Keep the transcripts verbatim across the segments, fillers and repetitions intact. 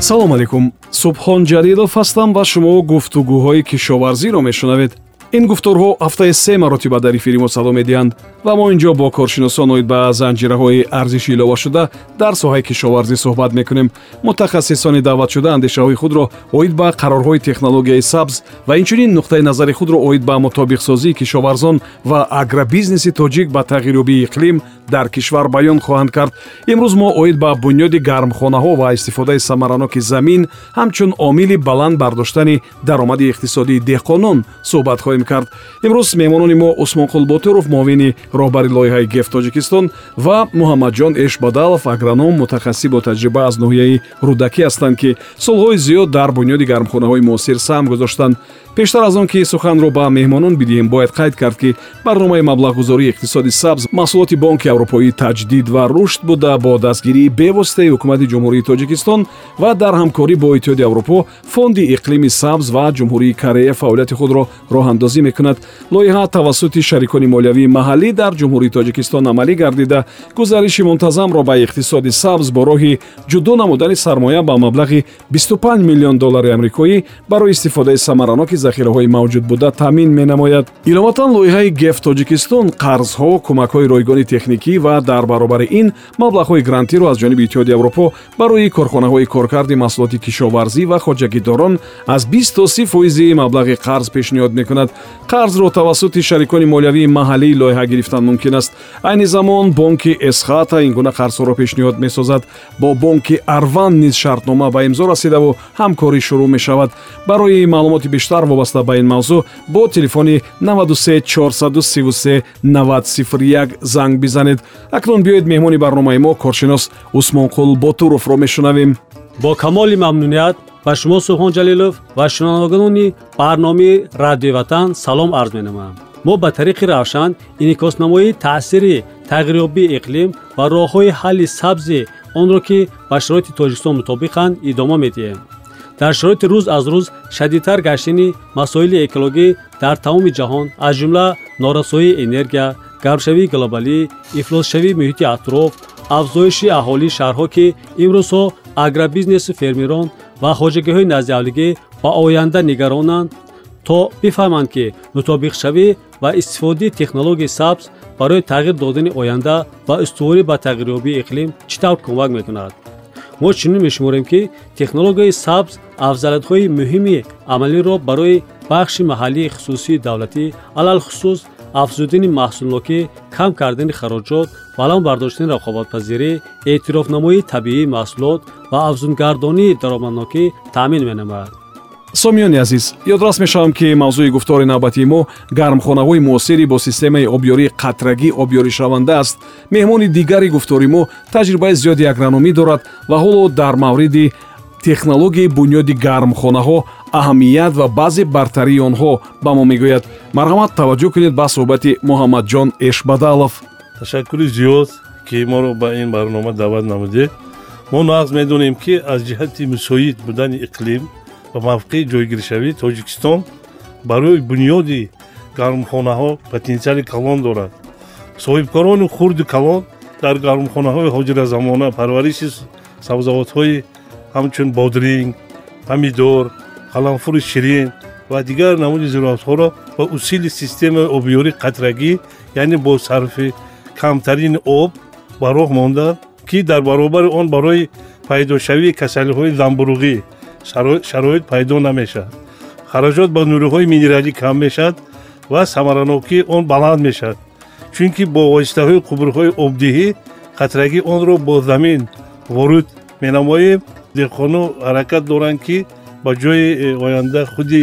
салом алейкум. Субҳон Ҷалилов ҳастам ва шумо гуфтугӯҳои кишоварзиро мешунавед. ин гуфторҳо ҳафтаи се маротиба дар эфири мо садо медиҳанд ва мо инҷо бо коршиносон оид ба занҷираҳои арзиши иловашуда дар соҳаи кишоварзӣ суҳбат мекунем. мутахассисони даъватшуда андешаҳои худро оид ба қарорҳои технологияи сабз ва инчунин нуқтаи назари худро оид ба мутобиқсозии кишоварзон ва агробизнеси тоҷик ба тағйирёбии иқлим дар кишвар баён хоҳанд кард. имрӯз мо оид ба бунёди гармхонаҳо ва истифодаи самараноки замин ҳамчун омили баланд бардоштани даромади иқтисодии деҳқонон суҳбат хоҳем кард. имрӯз меҳмонони мо Усмонқул Ботуров, муовини роҳбари лоиҳаи геф Тоҷикистон ва Муҳаммадҷон Эшбадалов, агроном мутахассис бо таҷриба аз ноҳияи рӯдакӣ ҳастанд, ки солҳои зиёд дар бунёди гармхонаҳои муосир саҳм гузоштанд. пештар аз он ки суханро ба меҳмонон бидиҳем, бояд қайд кард, ки барномаи маблағгузории иқтисоди сабз маҳсулоти Бонки Аврупоӣ таҷдид ва рушд буда бо дастгирии бевоситаи ҳукумати ҷумҳурии Тоҷикистон ва дар ҳамкорӣ бо Иттиҳоди Аврупо, Фонди иқлими сабз ва ҷумҳурии Корея фаъолияти худро роҳандозӣ мекунад. лоиҳа тавассути шарикони молиявии маҳаллӣ дар ҷумҳурии Тоҷикистон амалӣ гардида, гузариши мунтазамро ба иқтисоди сабз бо роҳи ҷудо намудани сармоя ба маблағи бисту панҷ миллион доллари амрикоӣ барои истифодаи самараноки захираҳои мавҷуд буда таъмин менамояд. иловатан лоиҳаи геф Тоҷикистон қарзҳо, кӯмакҳои ройгони техникӣ ва дар баробари ин маблағҳои грантиро аз ҷониби Иттиҳоди Аврупо барои корхонаҳои коркарди маҳсулоти кишоварзӣ ва хоҷагидорон аз бист то си фоизи маблағи қарз пешниҳод мекунад. қарзро тавассути шарикони молиявии маҳаллӣ лоиҳа гирифтан мумкин аст. айни замон Бонки Эсхата ин гуна қарзҳоро пешниҳод месозад. бо Бонки Арван низ шартнома ба имзо расидаву ҳамкорӣ шурӯъ мешавад. барои маълумоти бештар вобаста ба ин мавзӯъ бо телефони наваду се чорсаду сиву се навад сифр як занг бизанед. акнун биёед меҳмони барномаи мо коршинос Усмонқул Ботуровро мешунавем. бо камоли мамнуният ба шумо Субҳон Ҷалилов ва шунаванданони барномаи Радиои Ватан салом арз менамоям. мо ба тариқи равшан инъикоснамоии таъсири тағйирёбии иқлим ва роҳҳои ҳалли сабзи онро ки ба шароити Тоҷикистон мутобиқанд идома медиҳем. дар шароити рӯз аз рӯз шадидтар гаштани масоили экологӣ дар тамоми ҷаҳон, аз ҷумла норасоии энергия, гармшавии глобалӣ, ифлосшавии муҳити атроф, афзоиши аҳолии шаҳрҳо ки имрӯзҳо агробизнеси фермерон ва хоҷагиҳои назди ба оянда нигаронанд, то бифаҳманд ки мутобиқшавӣ ва истифодаи технологияи сабз барои тағйир додани оянда ва устуворӣ ба тағйирёбии иқлим чӣ тавр кӯмак мекунад. мо чунин мешуморем ки технологияи сабз афзалиятҳои муҳими амалиро барои бахши маҳаллии хусусии давлатӣ, алалхусус афзудани маҳсулнокӣ, кам кардани хароҷот, баланд бардоштани рақобатпазирӣ, эътирофнамоии табиии маҳсулот ва афзунгардонии даромаднокӣ таъмин менамояд. сомиёни азиз, ёдрас мешавам ки мавзӯи гуфтори навбатии мо гармхонаҳои муосири бо системаи обёрии қатрагӣ обёришаванда аст. меҳмони дигари гуфтори мо таҷрибаи зиёди агрономӣ дорад ва ҳоло дар мавриди технологияи бунёди гармхонаҳо, аҳамият ва баъзе бартарии онҳо ба мо мегӯяд. марҳамат, таваҷҷӯҳ кунед ба суҳбати Муҳаммадҷон Эшбадалов. ташаккури зиёд ки моро ба ин барнома даъват намудед. мо нағз медонем ки аз ҷиҳати мусоид будани иқлим ва мавқеи ҷойгиршавӣ Тоҷикистон барои бунёди гармхонаҳо потенсиали калон дорад. соҳибкорони хурди калон дар гармхонаҳои ҳоҷиразамона парвариши сабзавотҳои ҳамчун бодринг, помидор, қаламфури ширин ва дигар намуди зироатҳоро ба усили системаи обёрии қатрагӣ, яъне бо сарфи камтарини об ба роҳ монданд, ки дар баробари он барои пайдошавии касалиҳои замбуруғӣ шароит пайдо намешавад. хароҷот ба нуриҳои минералӣ кам мешавад ва самаранокии он баланд мешавад, чунки бо воситаҳои қубурҳои обдиҳӣ қатрагӣ онро бо замин ворид менамоем. деҳқоно ҳаракат доранд ки ба ҷои оянда худи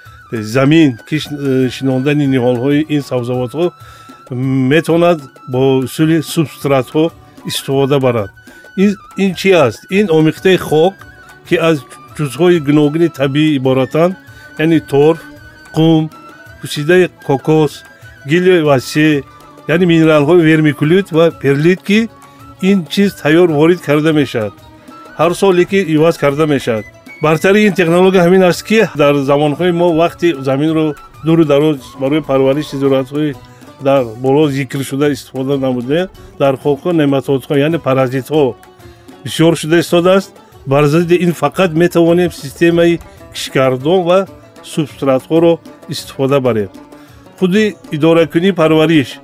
замин ки шинондани ниҳолҳои ин сабзавотҳо метавонад бо усули субстратҳо истифода барад. ин чӣ аст? ин омехтаи хок ки аз ҷузъҳои гуногуни табиӣ иборатанд, яъне торф, қум, пӯсидаи кокос, гили васеъ, яъне минералҳои вермикулит ва перлит ки ин чиз тайёр ворид карда мешавад. ҳар соле ки иваз карда мешавад. бартарии ин технология ҳамин аст ки дар замонҳои мо вақти заминро дуру дароз барои парвариши зироатҳои дар боло зикр шуда истифода намуда, дар хокҳо нематодҳо, яъне паразитҳо бисёр шуда истодааст бар задди ин фақат метавонем системаи кишкардон ва субстратҳоро истифода барем. худи идоракунии парвариш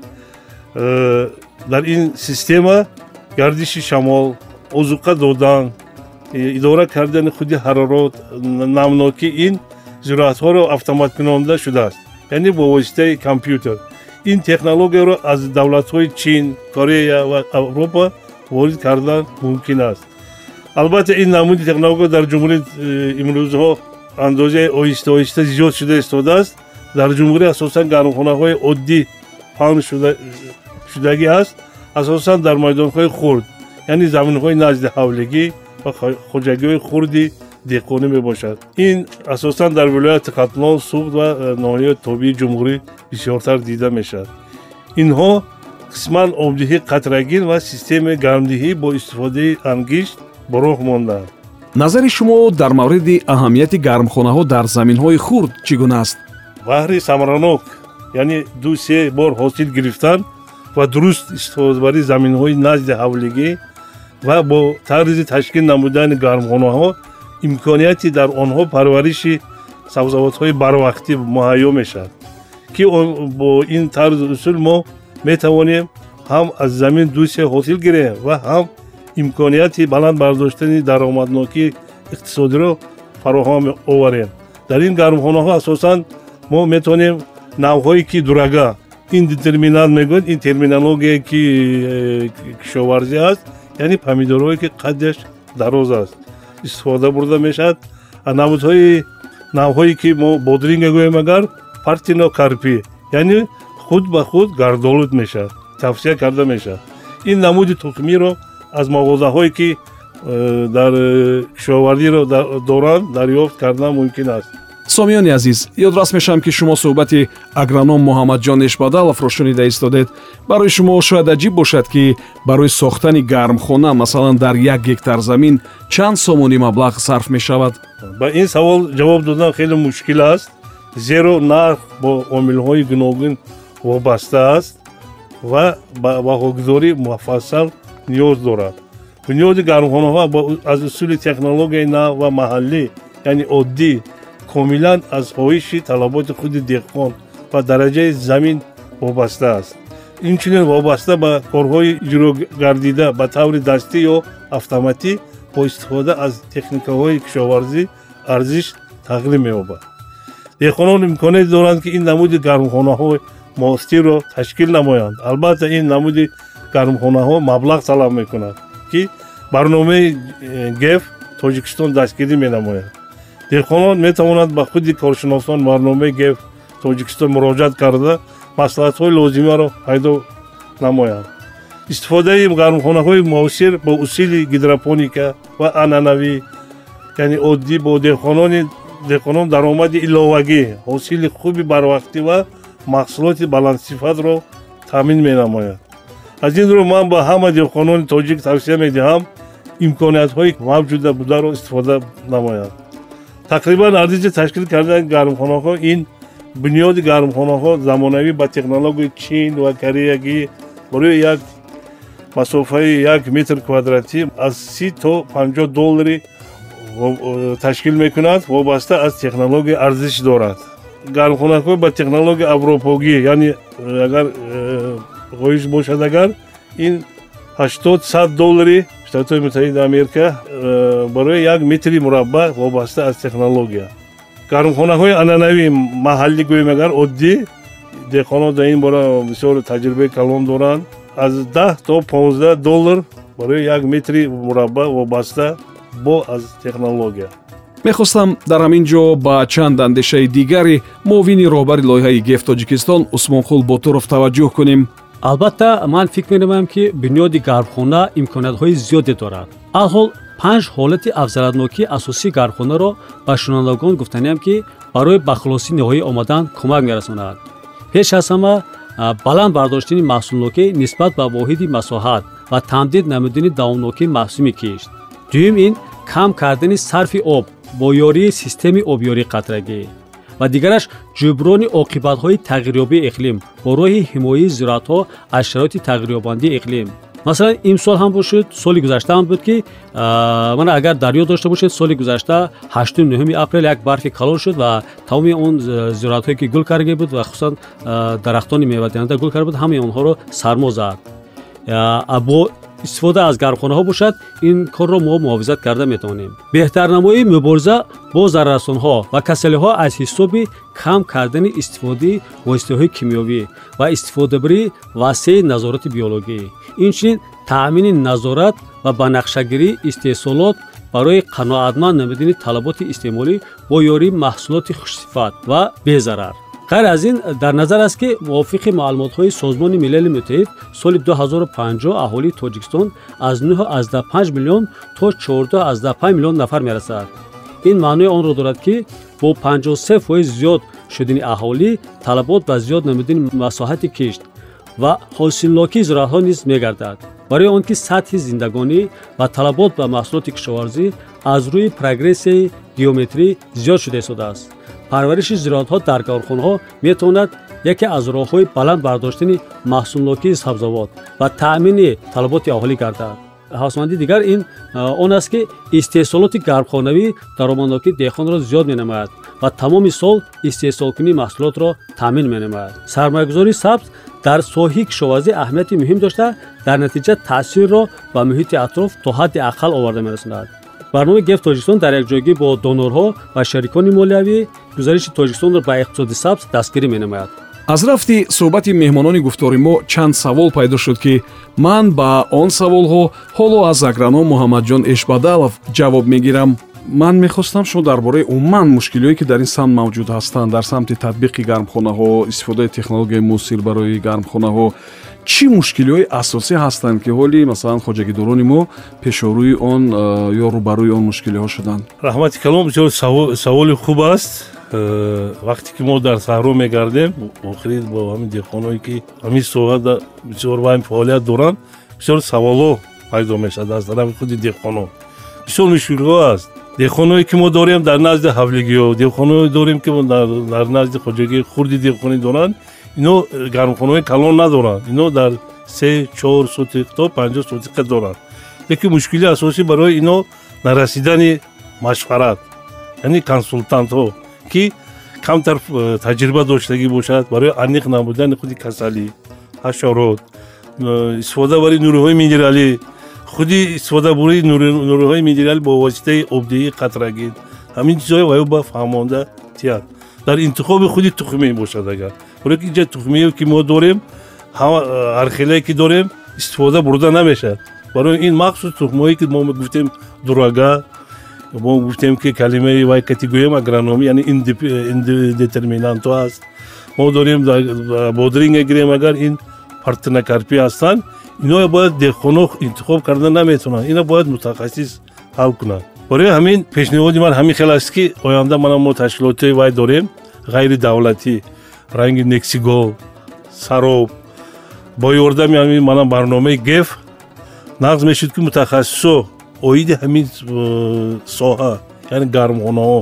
дар ин система гардиши шамол, озуқа додан, идора кардани худи ҳарорат, намнокӣ ин зироатҳоро автоматкунонда шудааст, яъне бо воситаи компютер. ин технологияро аз давлатҳои Чин, Корея ва Авропа ворид кардан мумкин аст. албатта ин намуди технология дар ҷумҳурии имрӯзҳо андозаи оҳиста оҳиста зиёд шуда истодааст. дар ҷумҳурӣ асосан гармхонаҳои оддӣ паҳн шудагӣ аст, асосан дар майдонҳои хурд, яъне заминҳои назди ҳавлигӣ ва хоҷагиҳои хурди деҳқонӣ мебошад. ин асосан дар вилояти Қатлон, Субт ва ноҳияи тобии ҷумҳурӣ бисёртар дида мешавад. инҳо қисман обдиҳии қатрагин ва системаи гармдиҳӣ бо истифодаи ангишт ба роҳ мондаанд. назари шумо дар мавриди аҳамияти гармхонаҳо дар заминҳои хурд чӣ гуна аст? баҳри самаранок, яъне ду се бор ҳосил гирифтан ва дуруст истифодабарии заминҳои назди ҳавлигӣ ва бо тарзи ташкил намудани гармхонаҳо имконияти дар онҳо парвариши сабзавотҳои барвақтӣ муҳайё мешавад, ки бо ин тарзи усул мо метавонем ҳам аз замин ду се ҳосил гирем ва ҳам имконияти баланд бардоштани даромаднокии иқтисодиро фароҳам оварем. дар ин гармхонаҳо асосан мо метавонем навъҳои ки дурага, ин детерминант мегӯяд, ин терминология ки кишоварзӣ аст, яъне помидорҳое ки қаддаш дароз аст истифода бурда мешавад. намудҳои навъҳое ки мо бодринга гӯем агар партинокарпӣ, яъне худ ба худ гардолуд мешавад, тавсия карда мешавад. ин намуди тухмиро аз мағозаҳое ки дар кишоварзиро доранд дарёфт кардан мумкин аст. сомиёни азиз, ёдрас мешавам ки шумо суҳбати агроном Муҳаммадҷон Нешбадаловро шунида истодед. барои шумо шояд аҷиб бошад ки барои сохтани гармхона масалан дар як гектар замин чанд сомони маблағ сарф мешавад? ба ин савол ҷавоб додан хеле мушкил аст, зеро нарх бо омилҳои гуногун вобаста аст ва ба баҳогузорӣ муфассал ниёз дорад. бунёди гармхонаҳо аз усули технологияи нав ва маҳаллӣ, яъне оддӣ, комилан аз хоҳиши талаботи худи деҳқон ва дараҷаи замин вобаста аст. инчунин вобаста ба корҳои иҷрогардида ба таври дастӣ ё автоматӣ бо истифода аз техникаҳои кишоварзӣ арзиш тағйир меёбад. деҳқонон имконият доранд ки ин намуди гармхонаҳои муосирро ташкил намоянд. албатта ин намуди гармхонаҳо маблағ талаб мекунад, ки барномаи геф Тоҷикистон дастгирӣ менамояд. деҳқонон метавонанд ба худи коршиносон барномаи геф Тоҷикистон муроҷиат карда маслиҳатҳои лозимаро пайдо намоянд. истифодаи гармхонаҳои муосир бо усули гидропоника ва анъанавӣ, яъне оддӣ бо деҳқонони деҳқонон даромади иловагӣ, ҳосили хуби барвақтӣ ва маҳсулоти баландсифатро таъмин менамояд. аз ин рӯ ман ба ҳама деҳқонони тоҷик тавсия медиҳам имкониятҳои мавҷуда бударо истифода намоянд. тақрибан арзиши ташкил кардани гармхонаҳо ин бунёди гармхонаҳо замонавӣ ба технологияи Чин ва Кореягӣ барои як масофаи як метр квадратӣ аз си то панҷоҳ доллари ташкил мекунад, вобаста аз технология арзиш дорад. гармхонаҳо ба технология авропогӣ, яъне агар хоҳиш бошад агар ин ҳаштод сад доллари Штатҳои Муттаҳидаи Америка барои як метри мураббаъ вобаста аз технология. гармхонаҳои анъанавӣ маҳаллӣ гӯем агар оддӣ, деҳқонон дар ин бора бисёр таҷрибаи калон доранд, аз даҳ то понздаҳ доллар барои як метри мураббаъ вобаста бо аз технология. мехостам дар ҳамин ҷо ба чанд андешаи дигари муовини роҳбари лоиҳаи геф Тоҷикистон Усмонқул Ботуров таваҷҷӯҳ кунем. албатта ман фикр менамоям ки бунёди гармхона имкониятҳои зиёде дорад. алҳол панҷ ҳолати афзалатнокии асосии гармхонаро ба шунавандагон гуфтаниям ки барои ба хулосаи ниҳоӣ омадан кӯмак мерасонад. пеш аз ҳама баланд бардоштани маҳсулнокӣ нисбат ба воҳиди масоҳат ва тамдид намудани давомнокии мавсими кишт. дуюм ин кам кардани сарфи об бо ёрии системаи обёрии қатрагӣ ва дигараш ҷуброни оқибатҳои тағйирёбии иқлим бо роҳи ҳимояи зироатҳо аз шароити тағйирёбандии иқлим. مثلا امسال هم باشد، سال گذشته هم بود که من اگر دریا داشته باشید سال گذشته هشتم نهم اپریل یک برف کلان شد و تمام اون زراعت هایی که گل کرده بود و خصوصا درختان میوه دهنده گل کرده بود همه اونها رو سرما زد. با استفاده از گرمخانه ها باشد این کار را ما محافظت کرده میتونیم. بهترنمایی مبارزه با ضرررسان ها و کسلی ها از حساب کم کردن استفاده واسطه های کیمیاوی و استفاده بری وسیع نظارت بیولوژی، اینچنین تأمین نظارت و بنقشه‌گیری استحصالات برای قناعتمند نمودن طلبات استعمالی با یاری محصولات خوش‌صفت و بی‌ضرر. غیر از این در نظر است که موافق معلومات‌های سازمان ملل متحد سال دو هزار و پنجاه اهالی تاجیکستان از نه از پنج میلیون تا چهارده از پنج میلیون نفر میرسد. این معنی آن را دارد که با پنجاه و سه فیصد زیاد شدن اهالی طلبات و زیاد نمودن مساحت کشت و حاصلناکی زراعت‌ها نیز می‌گردد. برای آنکه سطح زندگانی و طلبات و محصولات کشاورزی از روی پروگرس گیومتری زیاد شده است. پرورش زراعت‌ها در کارخانه‌ها می‌تواند یکی از راه‌های بلند برداشتن محصولناکی سبزیجات و تأمین طلبات اهالی گردد. حاصلمندی دیگر این آن است که استحصالات گرمخانه‌ای درآمدناکی دهقان را زیاد می‌نماید و تمام سال استحصال کنی محصولات را تامین می‌نماید. سرمایه‌گذاری سبز در ساحه کشاورزی اهمیت مهم داشته در نتیجه تاثیر را به محیط اطراف تا حد اقل آورده می‌رساند. برنامه گفت تاجیکستان در یک جایگی با دونورها و شریکان مالیوی گزارش تاجیکستان را به اقتصاد سبز دستگیری می‌نماید. аз рафти суҳбати меҳмонони гуфтори мо чанд савол пайдо шуд ки ман ба он саволҳо ҳоло аз агроном муҳаммадҷон эшбадалов ҷавоб мегирам. ман мехостам шумо дар бораи умуман мушкилиҳое ки дар ин самт мавҷуд ҳастанд дар самти татбиқи гармхонаҳо, истифодаи технологияи мусир барои гармхонаҳо чӣ мушкилиҳои асосӣ ҳастанд ки ҳоли масалан хоҷагидорони мо пешорӯи он ё рӯбарӯи он мушкилиҳо шуданд? раҳмати калом, бисёр саволи хуб аст. вақте ки мо дар саҳро мегардем охирӣ бо ҳамин деҳқоное ки ҳамин соҳа бисёр вайм фаъолият доранд, бисёр саволҳо пайдо мешавад аз тарафи худи деҳқонон. бисёр мушкилиҳо аст. деҳқоное ки мо дорем дар назди ҳавлигиҳо, деҳқоное дорем ки дар назди хоҷагии хурди деҳқонӣ доранд, ино гармхонаҳои калон надоранд, ино дар се чор сотиқ то панҷоҳ сотиқа доранд. лекин мушкили асосӣ барои ино нарасидани машварат, яъне консултантҳо ки камтар таҷриба доштагӣ бошад барои аниқ намудани худи касалӣ, ҳашарот, истифода барои нуриҳои минералӣ, худи истифода барои нуриҳои минералӣ бо воситаи обдиҳии қатрагин, ҳамин чизҳои ваё ба фаҳмонда тияд. дар интихоби худи тухмӣ бошад агар барои ки инҷа тухмие ки мо дорем ҳархелае ки дорем истифода бурда намешавад. барои ин махсус тухмое ки мо гуфтем дурага, мо гуфтем ки калимаи вай категорияи агрономӣ яъне индетерминанто аст. мо дорем бодринга гирем агар ин партинакарпӣ ҳастанд, ино бояд деҳқоно интихоб карда наметавонанд, ино бояд мутахассис ҳал кунанд. барои ҳамин пешниҳоди ман ҳамин хел аст ки оянда мана мо ташкилоти вай дорем ғайридавлатӣ, ранги нексигол, сароб бо ёрдами ҳамин мана барномаи геф нағз мешуд ки мутахассисо оиди ҳамин соҳа яъне гармхонаҳо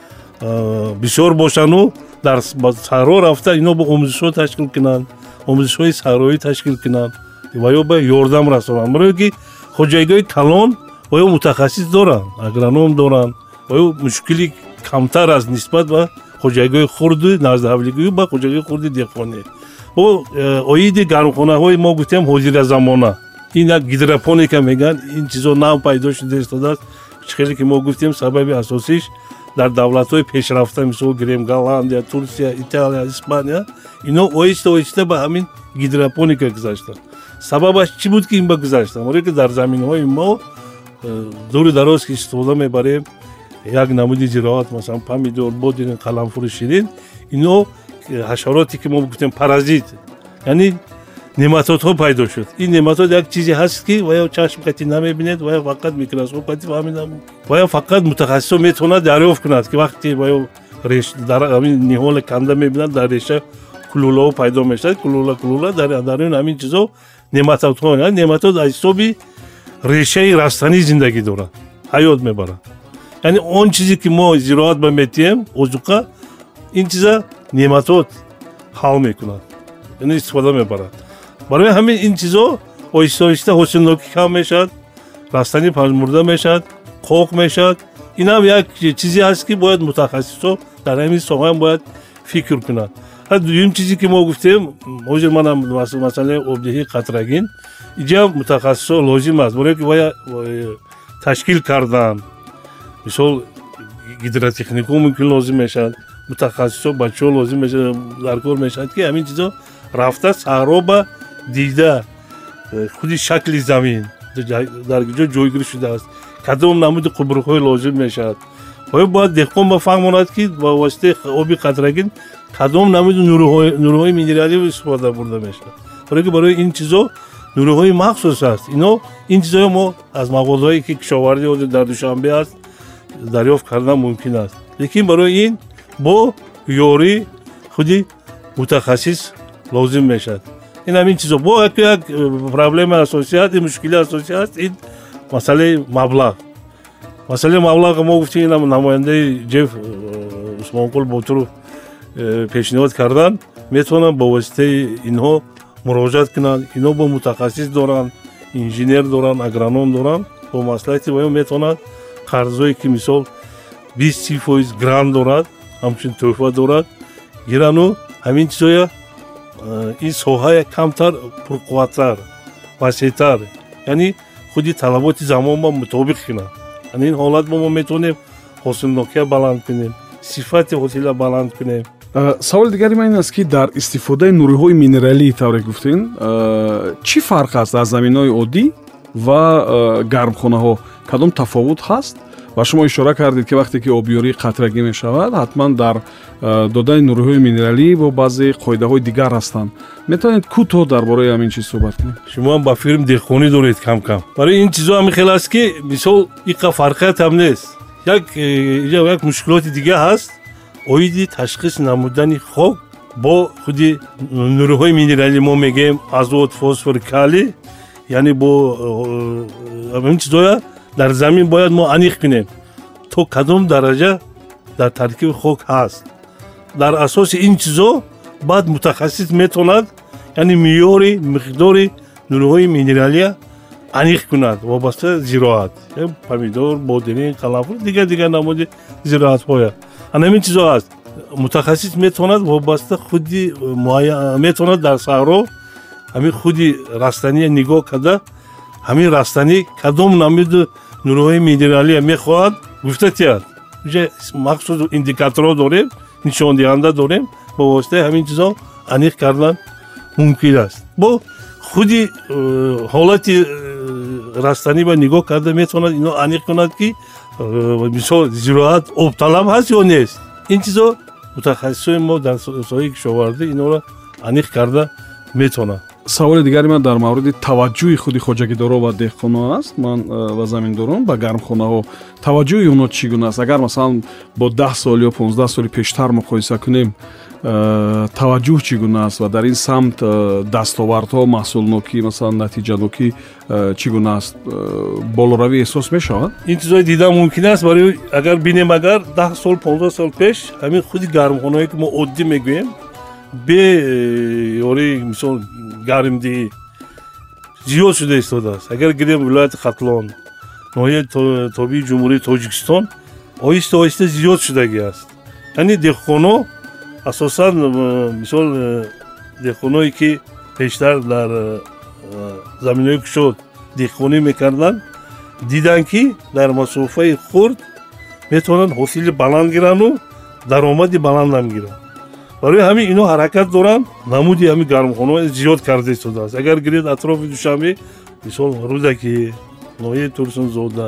бисёр бошану дар саҳро рафта ино бо омӯзишҳо ташкил кунанд, омӯзишҳои саҳроӣ ташкил кунанд ва ё ба ёрдам расонанд. барое ки хоҷагиҳои калон ва ё мутахассис доранд, агроном доранд ва ё мушкили камтар аст нисбат ба хоҷагиҳои хурди наздаҳавлигӣ ба хоҷагиҳои хурди деҳқонӣ. бо оиди гармхонаҳои мо гуфтем ҳозиразамона, ин як гидропоника мегӯянд, ин чизо нав пайдо шуда истодааст. хеле ки мо гуфтем сабаби асосиш дар давлатҳои пешрафта мисол гирем Голландия, Турсия, Италия, Испания, ино оҳиста оҳиста ба ҳамин гидропоника гузаштанд. сабабаш чӣ буд ки ин ба гузаштанд? барое ки дар заминҳои мо дури дароз ки истифода мебарем як намуди зироат масалан помидор, бодирин, қаламфури ширин, ино ҳашароте ки мо гуфтем паразит яъне нематодҳо пайдо шуд. ин нематод як чизе ҳаст ки ваё чашм қатӣ намебинед, ваё фақат микроскоп қатӣ фаҳмидам, ваё фақат мутахассисо метавонад дарёфт кунад ки вақте ваё дар ҳамин ниҳоли канда мебинад дар реша кулулаҳо пайдо мешавад, кулула кулула дар ин ҳамин чизо нематодҳо, нематод аз ҳисоби решаи растанӣ зиндагӣ дорад, ҳаёт мебарад. яъне он чизе ки мо зироат ба метиҳем озуқа, ин чиза нематод ҳал мекунад, яъне истифода мебарад. барои ҳамин ин чизо اویستا اویستا حسن‌نوکی کم میشد، رستنی پژمرده میشد، خوک میشد. این هم یک چیزی هست که باید متخصصا در همین ساحه هم باید فکر کنند. دوم چیزی که ما گفتیم حاضر من هم مثلا آبدهی قطرگین اینجا متخصصا لازم است، برای که باید تشکیل کردن مثال هیدراتکنیکو ممکن لازم میشد، متخصصا بچه ها لازم میشد درکار میشد که همین چیزا رفته صحرا به دیده خودی شکل زمین در کجا جایگیری شده است، کدام نمود قبرهای لازم میشد. باید باید دهقان بفهماند که با واسطه آب قطرگین کدام نمود نورهای نورهای مینرالی استفاده برده میشه، برای که برای این چیزا نورهای مخصوص است. اینا این چیزا ما از مقالهایی که کشاورزی در دوشنبه است دریافت کردن ممکن است، لیکن برای این با یاری خودی متخصص لازم میشد. این همین چیزا با یک یک پرابلم اساسی است، مشکل اساسی است، این مسئله مبلغ. مسئله مبلغ ما گفتیم این نماینده جف عثمان قل باتور پیشنهاد کردن میتونن با واسطه اینها مراجعت کنن، اینا با متخصص دارن، انجینیر دارن، اگرونوم دارن، با مصلحتی باید میتونن قرضایی که مثال بیست سی فیصد گران دارد، همچنین تحفه دارد گیرن و همین چیزای این ساحه کمتر پرقوتتر وسیع‌تر، یعنی خودی طلبات زمان با مطابق کنن. یعنی این حالت ما میتونیم حاصلناکی بلند کنیم، صفت حاصل بلند کنیم. سوال دیگری من این است که در استفاده نورهای مینرالی طوری گفتین چی فرق است از زمین‌های عادی و گرمخانه ها؟ کدام تفاوت هست؟ و شما اشاره کردید که وقتی که آبیاری قطرگی می شود حتما در دادن نورهای مینرالی با بعضی قاعده های دیگر هستند. میتونید کوتاه درباره همین چیز صحبت کنید؟ شما هم با فیلم دهقانی دارید کم کم. برای این چیزا هم خیلی است که مثال یک فرقیت هم نیست. یک یک مشکلات دیگه هست. اویدی تشخیص نمودن خاک با خودی نورهای مینرالی ما میگیم آزوت، فسفر، کالی، یعنی با همین چیزا در زمین باید ما انیق کنیم تو کدام درجه در ترکیب خاک هست. در اساس این چیزا بعد متخصص میتوند یعنی میاری مقداری نورهای مینرالی انیق کند وابسته زراعت، یعنی پمیدور، بادرین، قرنفل، دیگر دیگر نمود زراعت های همین چیزا هست. متخصص میتوند وابسته خودی میتوند در صحرا همین خودی رستنی نگاه کرده همین رستنی کدام نمود نورهای مینرالی میخواهد گفته تیاد اینجا مخصوص اندیکاتورها داریم، نشان دهنده داریم، با واسطه همین چیزا انیق کردن ممکن است. با خودی حالت رستنی با نگاه کرده میتواند اینو انیق کند که مثال زراعت آب طلب هست یا نیست. این چیزا متخصصای ما در ساحه کشاورزی اینا را انیق کرده میتونند. سوال دیگری من در مورد توجه خودی خوجگیدارا و دهقانا است. من و زمینداران به گرمخانه ها توجه اونا چگونه است؟ اگر مثلا با ده سال یا پانزده سال پیشتر مقایسه کنیم توجه چگونه است و در این سمت دستاوردها، محصول نوکی، مثلا نتیجه نوکی چگونه است؟ بالاروی احساس می شود؟ این چیزای دیدن ممکن است. برای اگر بینیم اگر ده سال پانزده سال پیش همین خودی گرمخانه‌ای که ما عادی میگوییم به یاری مثال گرمدهی زیاد شده استفاده است. اگر گریم ولایت ختلان، ناحیه تابعی جمهوری تاجیکستان آهسته آهسته زیاد شدگی است. یعنی دهقانا اساساً مثال دهقانایی که پیشتر در زمینهای کشاد دهقانی میکردن دیدن که در مسافه خرد میتونن حاصل بلند گیرن و درآمد بلند هم گیرن. برای همین اینا حرکت دارن، نمودی همین گرمخانه زیاد کرده شده است. اگر گرید اطراف دوشنبه مثال رودکی، ناحیه تورسون زوده،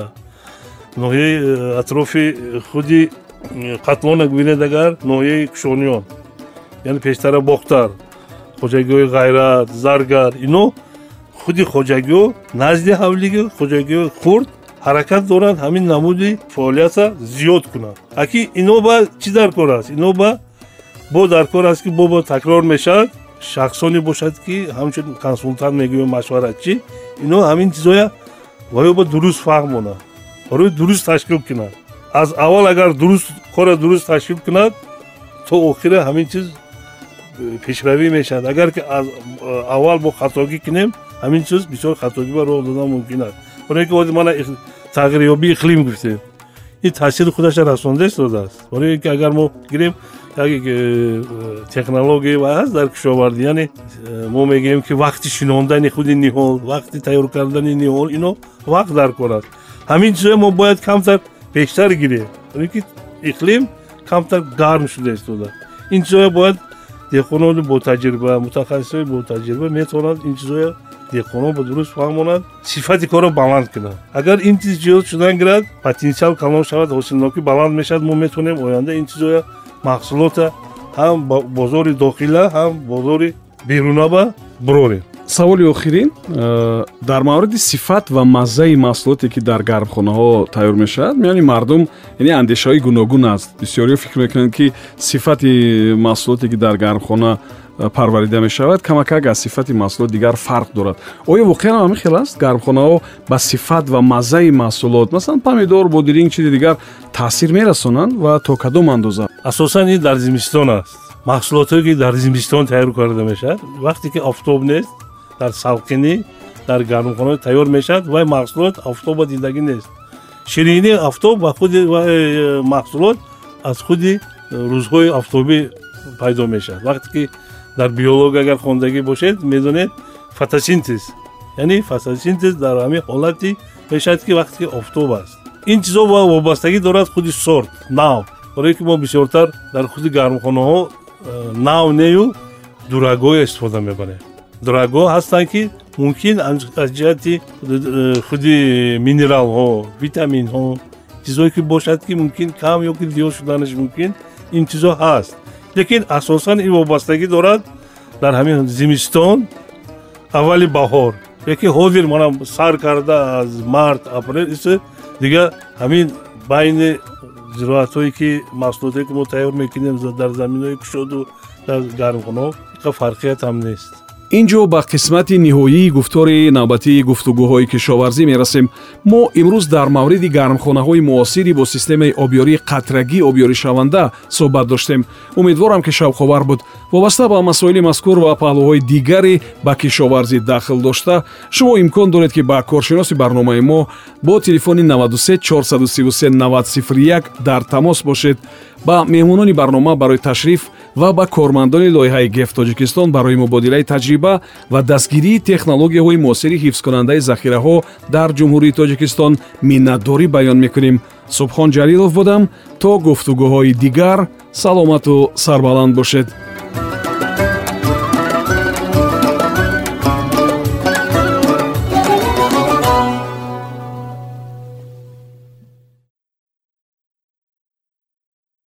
ناحیه اطراف خودی قطلان ببینید، اگر ناحیه کشانیان یعنی پیشتر باختر، خوجگی غیرت، زرگر، اینو خودی خوجگی نزد حولیگی خوجگی خرد حرکت دارن همین نمودی فعالیت زیاد کنن. اکی اینو با چی در کار است؟ اینو با با در کار است که با با تکرار میشد، شخصانی باشد که همچون کنسولتان میگویم مشورتچی، اینو همین چیزایا باید با درست فهمونه، برای درست تشکیل کنند. از اول اگر درست کار درست تشکیل کند تا آخر همین چیز پیشروی میشد. اگر که از اول با خطاگی کنیم ҳамин чиз бисёр хатогӣ ба роҳ додан мумкин аст. барое ки оди мана тағйирёбии иқлим гуфтем, ин таъсири худашро расонда истодааст. барое ки агар мо гирем як технология ҳаст дар кишовардӣ, яъне мо мегӯем ки вақти шинондани худи ниҳол, вақти тайёр кардани ниҳол, ино вақт дар кор аст. ҳамин чизо мо бояд камтар бештар гирем, барое ки иқлим камтар гарм шуда истода. ин чизоя бояд деҳқонони бо таҷриба, мутахассисони бо таҷриба метавонанд ин чизоя деҳқонон ба дуруст фаҳмонанд, сифати корро баланд кунанд. агар ин чиз ҷиёз шудан гирад, потенсиал калон шавад, ҳосилнокӣ баланд мешавад, мо метавонем оянда ин чизоя маҳсулота ҳам бозори дохила, ҳам бозори беруна ба бурорем. саволи охирин, дар мавриди сифат ва маззаи маҳсулоте ки дар гармхонаҳо тайёр мешавад, миёни мардум яъне андешаҳои гуногун аст. бисёриҳо фикр мекунанд ки сифати маҳсулоте ки дар гармхона парварида мешавад камакак аз сифати маҳсулот дигар фарқ дорад. оё воқеан ҳамин хел аст? гармхонаҳо ба сифат ва маззаи маҳсулот, масалан помидор, бодиринг, чизи дигар таъсир мерасонанд ва то кадом андоза? асосан ин дар зимистон аст. маҳсулоте ки дар зимистон тайёр карда мешавад, вақте ки офтоб нест, дар салқинӣ дар гармхона тайёр мешавад, вай маҳсулот офтоба дидагӣ нест. ширинӣ офтоб ва худи маҳсулот аз худи рӯзҳои офтобӣ пайдо мешавад. вақте ки дар биология агар хондагӣ бошед, медонед фотосинтез, яъне фотосинтез дар ҳамин ҳолати мешавад ки вақте ки офтоб аст. ин чизо вобастагӣ дорад худи сорт, нав. барое ки мо бисёртар дар худи гармхонаҳо нав нею дурагоҳ истифода мебарем. дурагоҳ ҳастанд ки мумкин аз ҷиҳати худи минералҳо, витаминҳо, чизое ки бошад ки мумкин кам ё ки зиёд шуданаш мумкин, ин чизо ҳаст. лекин асосан ин вобастагӣ дорад дар ҳамин зимистон, аввали баҳор. яке ҳозир мана сар карда аз март, апрел иса дигар ҳамин байни зироатҳое ки маҳсулоте ки мо тайёр мекунем дар заминҳои кушоду дар гармхонаҳо фарқият ҳам нест. инҷо ба қисмати ниҳоии гуфтори навбатии гуфтугӯҳои кишоварзӣ мерасем. мо имрӯз дар мавриди гармхонаҳои муосири бо системаи обёрии қатрагӣ обёришаванда суҳбат доштем. умедворам ки шавқовар буд. вобаста ба масоили мазкур ва паҳлӯҳои дигаре ба кишоварзӣ дахл дошта, шумо имкон доред ки ба коршиноси барномаи мо бо телефони наваду се чорсаду сиву се навад сифр як дар тамос бошед. ба меҳмонони барнома барои ташриф ва ба кормандони лоиҳаи геф тоҷикистон барои мубодилаи таҷриба ва дастгирии технологияҳои муосири ҳифзкунандаи захираҳо дар ҷумҳурии тоҷикистон миннатдорӣ баён мекунем. субҳон ҷалилов будам. то гуфтугӯҳои дигар саломату сарбаланд бошед.